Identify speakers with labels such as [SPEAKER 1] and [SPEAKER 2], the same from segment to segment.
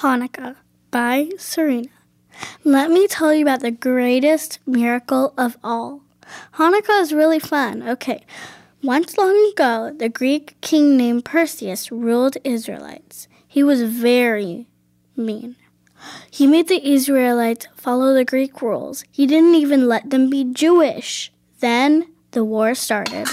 [SPEAKER 1] Hanukkah by Serena. Let me tell you about the greatest miracle of all. Hanukkah is really fun. Okay, once long ago, the Greek king named Perseus ruled Israelites. He was very mean. He made the Israelites follow the Greek rules. He didn't even let them be Jewish. Then the war started.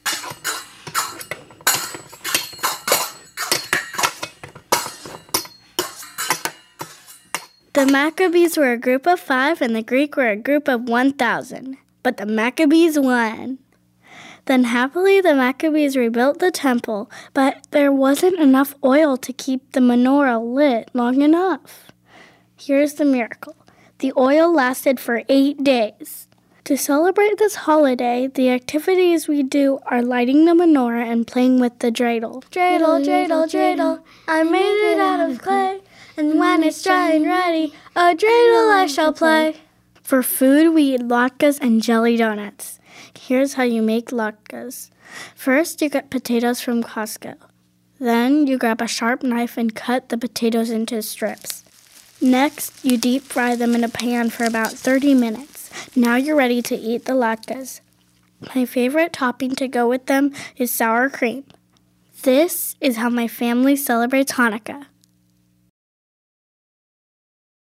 [SPEAKER 1] The Maccabees were a group of 5 and the Greek were a group of 1,000. But the Maccabees won. Then happily the Maccabees rebuilt the temple, but there wasn't enough oil to keep the menorah lit long enough. Here's the miracle. The oil lasted for 8 days. To celebrate this holiday, the activities we do are lighting the menorah and playing with the dreidel. Dreidel, dreidel, dreidel, I made it out of clay. And when it's dry and ready, a dreidel I shall play. For food, we eat latkes and jelly donuts. Here's how you make latkes. First, you get potatoes from Costco. Then, you grab a sharp knife and cut the potatoes into strips. Next, you deep fry them in a pan for about 30 minutes. Now you're ready to eat the latkes. My favorite topping to go with them is sour cream. This is how my family celebrates Hanukkah.